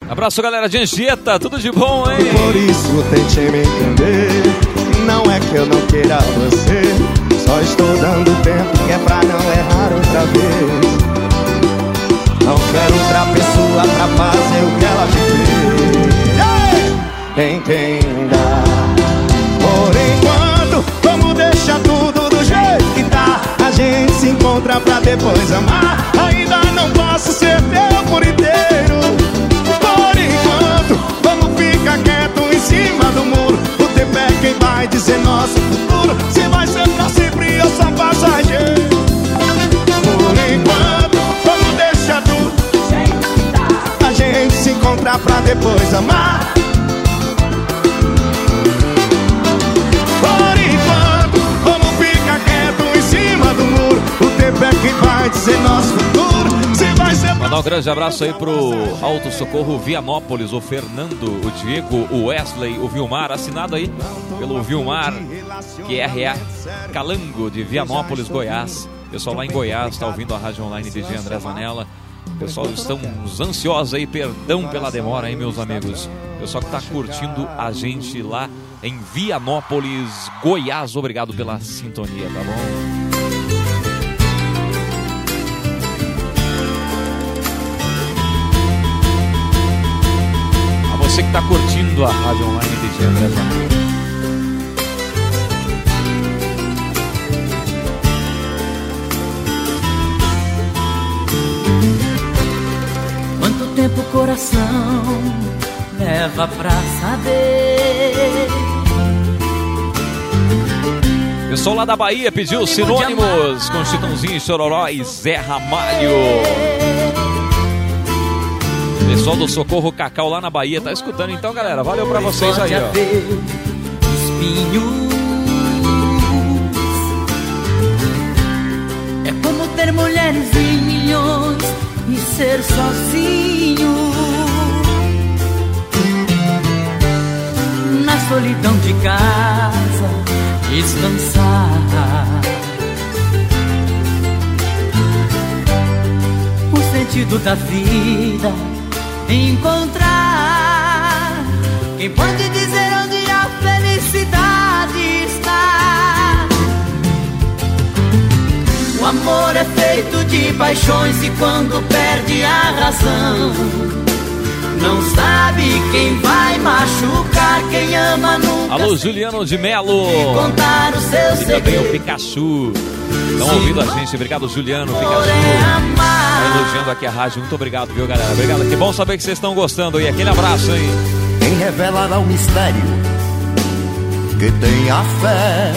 Abraço, galera de Anchieta, tudo de bom, hein? Por isso tente me entender. Não é que eu não queira você, só estou dando tempo que é pra não errar outra vez. Não quero outra pessoa pra fazer o que ela me fez. Entenda. Por enquanto, vamos deixar tudo do jeito que tá. A gente se encontra pra depois amar. Ainda não posso ser teu por inteiro. Por enquanto, vamos ficar quieto em cima do muro. O tempo é quem vai dizer nosso futuro. Se vai ser pra sempre ou só passageiro. Por enquanto, vamos deixar tudo do jeito que tá. A gente se encontra pra depois amar. É quem vai dizer nosso futuro. Se vai ser... Mandar um grande abraço aí pro Auto Socorro Vianópolis, o Fernando, o Diego, o Wesley, o Vilmar, assinado aí pelo Vilmar, que é R.A. Calango, de Vianópolis, Goiás. Pessoal lá em Goiás está ouvindo a rádio online DJ André Zanella. Pessoal, estamos ansiosos aí, perdão pela demora aí, meus amigos. Pessoal que está curtindo a gente lá em Vianópolis, Goiás, obrigado pela sintonia, tá bom? Você que está curtindo a rádio online DJ André Zanella. Quanto tempo o coração leva pra saber? Pessoal lá da Bahia pediu Sinônimos com Chitãozinho, Chororó e Zé Ramalho. Pessoal do Socorro Cacau lá na Bahia tá escutando, então, galera, valeu pra vocês aí, ó. Espinhos. É como ter mulheres em milhões e ser sozinho na solidão de casa, descansar. O sentido da vida encontrar. Quem pode dizer onde a felicidade está? O amor é feito de paixões e quando perde a razão, não sabe quem vai machucar. Quem ama nunca. Alô, Juliano de Melo. Contar o seu e também o Pikachu. Estão ouvindo a gente, obrigado, Juliano, Pikachu. Tá elogiando aqui a rádio, muito obrigado, viu, galera? Obrigado, que bom saber que vocês estão gostando aí. Aquele abraço aí. Quem revelará o mistério que tem a fé?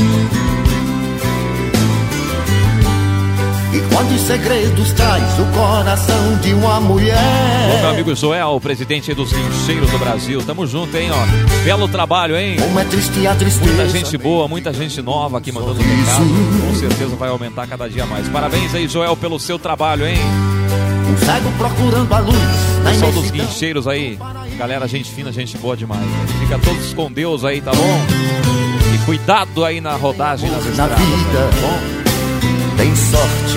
E quantos segredos traz o coração de uma mulher? Bom, meu amigo Joel, presidente dos guincheiros do Brasil. Tamo junto, hein, ó. Belo trabalho, hein? Como é triste a tristeza. Muita gente boa, muita gente nova aqui mandando recado. Com certeza vai aumentar cada dia mais. Parabéns aí, Joel, pelo seu trabalho, hein? Um cego procurando a luz. Pessoal dos guincheiros aí. Galera, gente fina, gente boa demais. Fica todos com Deus aí, tá bom? E cuidado aí na rodagem das estradas, vida, aí, tá bom? Tem sorte.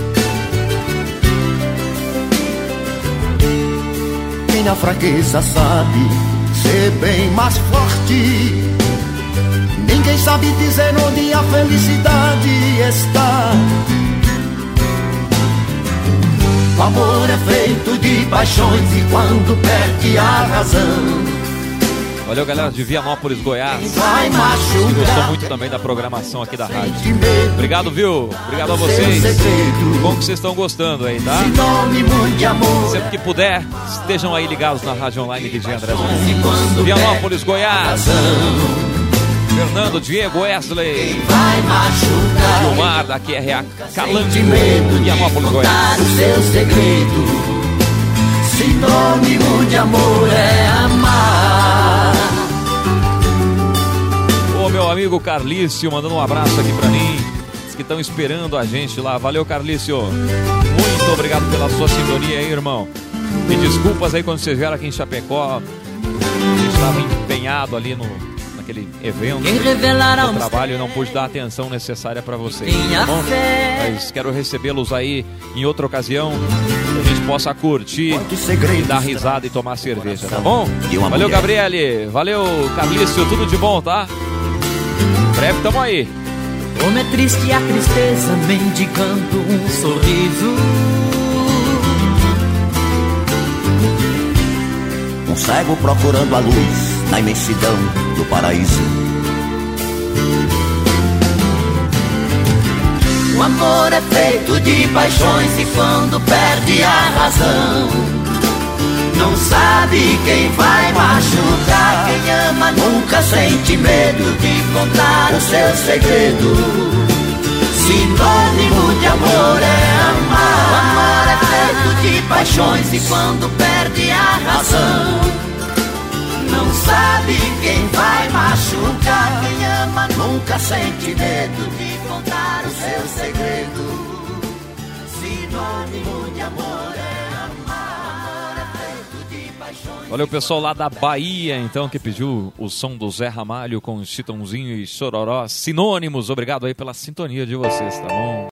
Quem na fraqueza sabe ser bem mais forte. Ninguém sabe dizer onde a felicidade está. O amor é feito de paixões e quando perde a razão. Valeu, galera de Vianópolis, Goiás. Que gostou muito também da programação aqui da rádio. Obrigado, viu? Obrigado a vocês. Que bom que vocês estão gostando aí, tá? Sempre que puder, estejam aí ligados na rádio online de André Zanella. Vianópolis, Goiás. Fernando, Diego, Wesley. Vilmar, daqui é R.A. Calango. Vianópolis, Goiás. Sinônimo de amor é amar. Ô, meu amigo Carlício, mandando um abraço aqui pra mim. Diz que estão esperando a gente lá. Valeu, Carlício. Muito obrigado pela sua sintonia aí, irmão. Me desculpas aí quando vocês vieram aqui em Chapecó. A gente estava empenhado ali naquele evento. Quem revelará o trabalho e não pude dar a atenção necessária pra vocês. Tá bom? Mas quero recebê-los aí em outra ocasião. A gente possa curtir e dar risada e tomar cerveja, tá bom? Valeu, Gabriele. Valeu, Carlício. Tudo de bom, tá? Breve, tamo aí. Como é triste a tristeza mendigando um sorriso. Um cego procurando a luz na imensidão do paraíso. O amor é feito de paixões e quando perde a razão, não sabe quem vai machucar. Quem ama nunca sente medo de contar o seu segredo. Sinônimo de amor é amar. O amor é feito de paixões e quando perde a razão, não sabe quem vai machucar. Quem ama nunca sente medo de contar o seu segredo. Sinônimo de amor é amar. Amor é feito de paixões. Valeu, pessoal lá da Bahia, então, que pediu o som do Zé Ramalho com Chitãozinho e Chororó. Sinônimos, obrigado aí pela sintonia de vocês, tá bom?